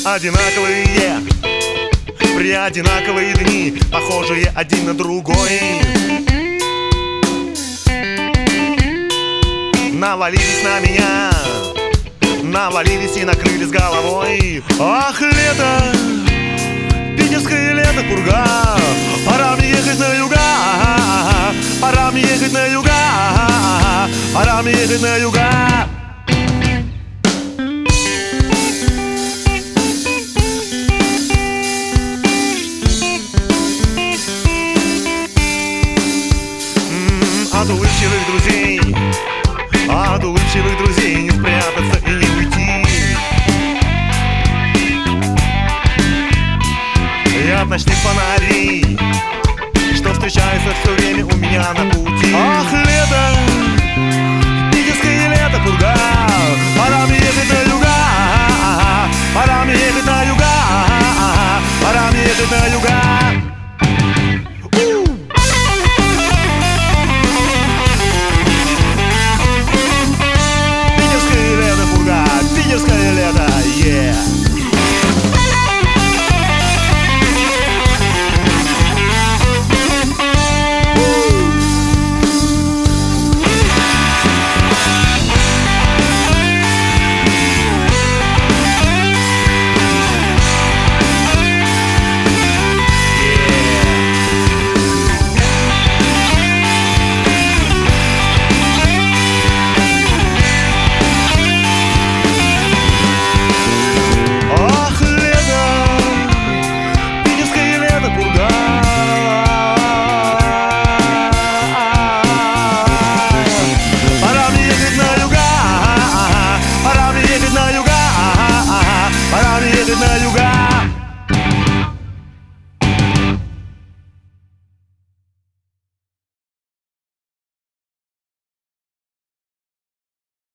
одинаковые, при одинаковые дни, похожие один на другой. Навалились на меня, навалились и накрыли с головой. Ах, лето, питерское лето, пурга. Пора мне ехать на юга, пора мне ехать на юга, пора мне ехать на юга. От улыбчивых друзей, от улыбчивых друзей не спрятаться и не уйти. И от ночных фонарей, что встречаются все время у меня на пути.